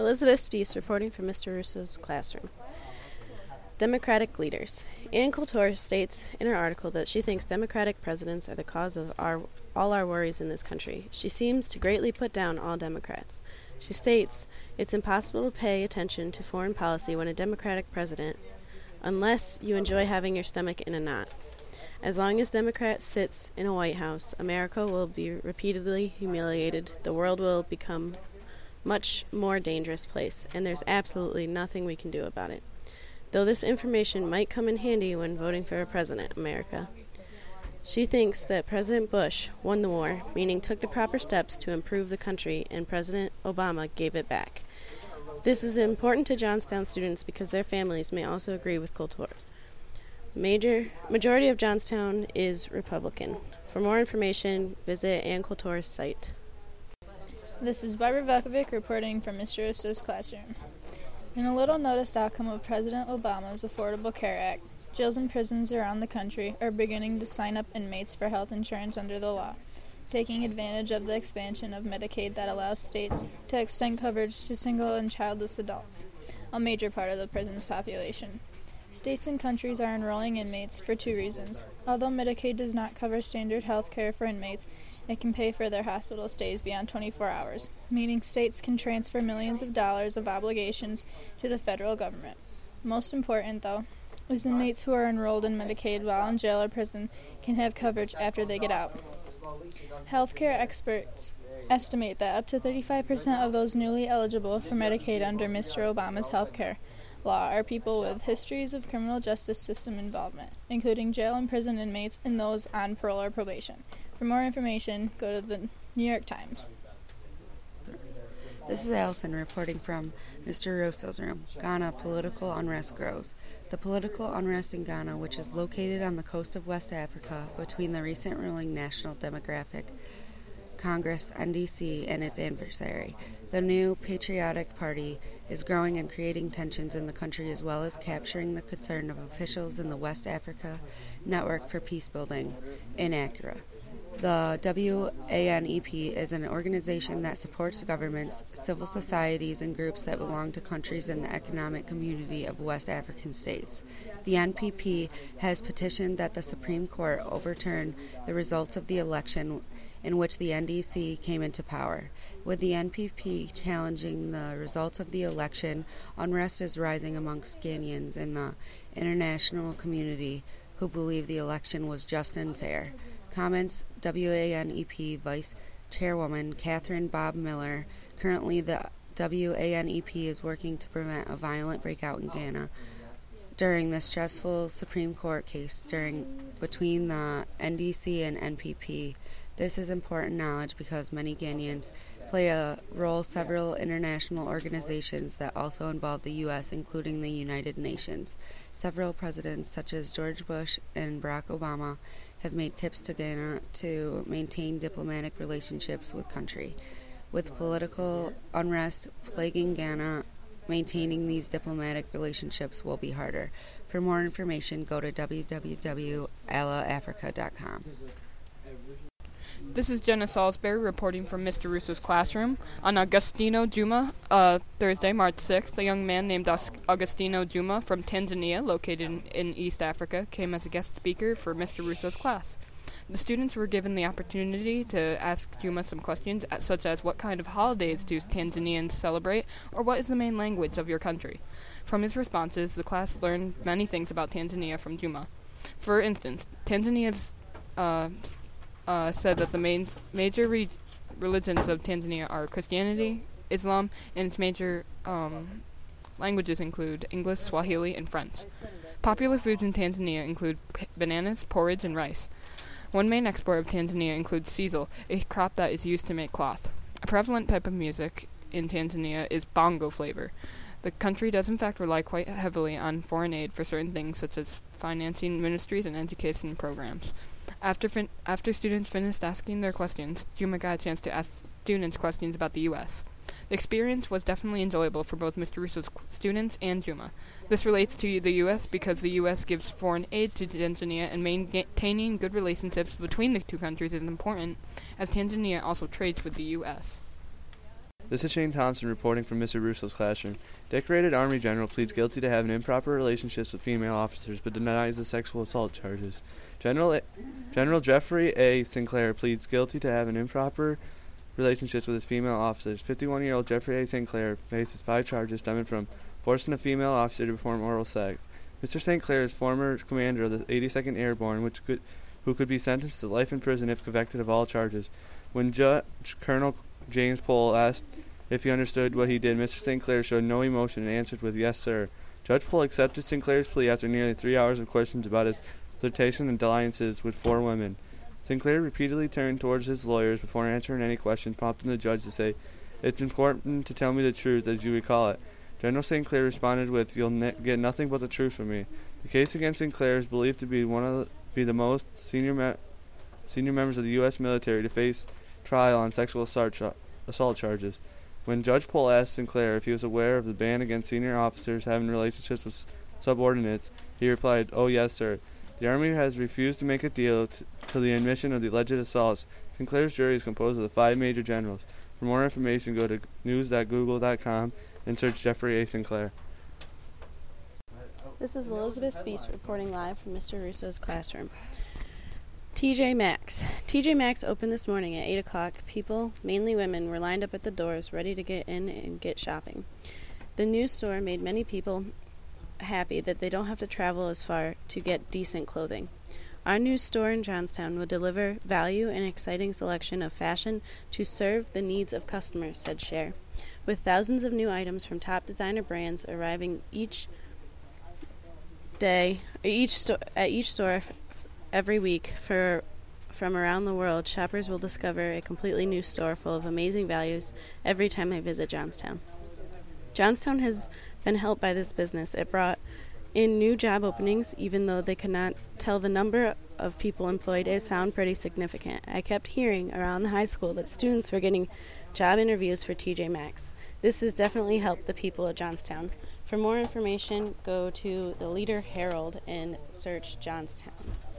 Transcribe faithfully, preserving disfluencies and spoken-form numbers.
Elizabeth Spees reporting from Mister Russo's classroom. Democratic leaders. Ann Coulter states in her article that she thinks Democratic presidents are the cause of our, all our worries in this country. She seems to greatly put down all Democrats. She states, it's impossible to pay attention to foreign policy when a Democratic president, unless you enjoy having your stomach in a knot. As long as Democrat sits in a White House, America will be repeatedly humiliated, the world will become much more dangerous place, and there's absolutely nothing we can do about it. Though this information might come in handy when voting for a president, America. She thinks that President Bush won the war, meaning took the proper steps to improve the country, and President Obama gave it back. This is important to Johnstown students because their families may also agree with Coulter. Major majority of Johnstown is Republican. For more information, visit Ann Coulter's site. This is Barbara Velkovic reporting from Mister Russo's classroom. In a little noticed outcome of President Obama's Affordable Care Act, jails and prisons around the country are beginning to sign up inmates for health insurance under the law, taking advantage of the expansion of Medicaid that allows states to extend coverage to single and childless adults, a major part of the prison's population. States and countries are enrolling inmates for two reasons. Although Medicaid does not cover standard health care for inmates, it can pay for their hospital stays beyond twenty-four hours, meaning states can transfer millions of dollars of obligations to the federal government. Most important, though, is inmates who are enrolled in Medicaid while in jail or prison can have coverage after they get out. Healthcare experts estimate that up to thirty-five percent of those newly eligible for Medicaid under Mister Obama's health care law are people with histories of criminal justice system involvement, including jail and prison inmates and those on parole or probation. For more information, go to the New York Times. This is Allison reporting from Mister Russo's room. Ghana, political unrest grows. The political unrest in Ghana, which is located on the coast of West Africa between the recent ruling National Democratic Congress, N D C, and its adversary, the New Patriotic Party, is growing and creating tensions in the country as well as capturing the concern of officials in the West Africa Network for Peacebuilding in Accra. The W A N E P is an organization that supports governments, civil societies, and groups that belong to countries in the economic community of West African states. The N P P has petitioned that the Supreme Court overturn the results of the election in which the N D C came into power. With the N P P challenging the results of the election, unrest is rising amongst Ghanaians in the international community who believe the election was just and fair. Comments W A N E P Vice Chairwoman Catherine Bob Miller. Currently, the W A N E P is working to prevent a violent breakout in Ghana during the stressful Supreme Court case during between the N D C and N P P. This is important knowledge because many Ghanaians play a role several international organizations that also involve the U S, including the United Nations. Several presidents, such as George Bush and Barack Obama, have made tips to Ghana to maintain diplomatic relationships with country. With political unrest plaguing Ghana, maintaining these diplomatic relationships will be harder. For more information, go to w w w dot alla africa dot com. This is Jenna Salisbury reporting from Mister Russo's classroom. On Agostino Juma, uh, Thursday, March sixth, a young man named Aus- Agostino Juma from Tanzania, located in, in East Africa, came as a guest speaker for Mister Russo's class. The students were given the opportunity to ask Juma some questions, such as what kind of holidays do Tanzanians celebrate, or what is the main language of your country. From his responses, the class learned many things about Tanzania from Juma. For instance, Tanzania's uh, Uh, said that the main major re- religions of Tanzania are Christianity, Islam, and its major um, languages include English, Swahili, and French. Popular foods in Tanzania include p- bananas, porridge, and rice. One main export of Tanzania includes sisal, a crop that is used to make cloth. A prevalent type of music in Tanzania is bongo flavor. The country does in fact rely quite heavily on foreign aid for certain things such as financing ministries and education programs. After fin- after students finished asking their questions, Juma got a chance to ask students questions about the U S. The experience was definitely enjoyable for both Mister Russo's students and Juma. This relates to the U S because the U S gives foreign aid to Tanzania, and maintaining good relationships between the two countries is important, as Tanzania also trades with the U S. This is Shane Thompson reporting from Mister Russo's classroom. Decorated Army General pleads guilty to having improper relationships with female officers but denies the sexual assault charges. General A- General Jeffrey A. Sinclair pleads guilty to having improper relationships with his female officers. fifty-one-year-old Jeffrey A. Sinclair faces five charges stemming from forcing a female officer to perform oral sex. Mister Sinclair is former commander of the eighty-second Airborne, which could, who could be sentenced to life in prison if convicted of all charges. When Judge Colonel James Pohl asked if he understood what he did, Mister Sinclair showed no emotion and answered with, "Yes, sir." Judge Pohl accepted Sinclair's plea after nearly three hours of questions about his flirtation and dalliances with four women. Sinclair repeatedly turned towards his lawyers before answering any questions, prompting the judge to say, "It's important to tell me the truth, as you would call it." General Sinclair responded with, "You'll ne- get nothing but the truth from me." The case against Sinclair is believed to be one of the, be the most senior me- senior members of the U S military to face trial on sexual assault, ch- assault charges. When Judge Pohl asked Sinclair if he was aware of the ban against senior officers having relationships with s- subordinates, he replied, "Oh yes, sir." The Army has refused to make a deal t- to the admission of the alleged assaults. Sinclair's jury is composed of the five major generals. For more information, go to news dot google dot com and search Jeffrey A. Sinclair. This is Elizabeth Speast reporting live from Mister Russo's classroom. T J Maxx. T J Maxx opened this morning at eight o'clock. People, mainly women, were lined up at the doors ready to get in and get shopping. The new store made many people happy that they don't have to travel as far to get decent clothing. Our new store in Johnstown will deliver value and exciting selection of fashion to serve the needs of customers, said Cher. With thousands of new items from top designer brands arriving each day, each sto- at each store every week for from around the world, shoppers will discover a completely new store full of amazing values every time they visit Johnstown. Johnstown has been helped by this business. It brought in new job openings, even though they could not tell the number of people employed. It sounded pretty significant. I kept hearing around the high school that students were getting job interviews for T J Maxx. This has definitely helped the people of Johnstown. For more information, go to the Leader Herald and search Johnstown.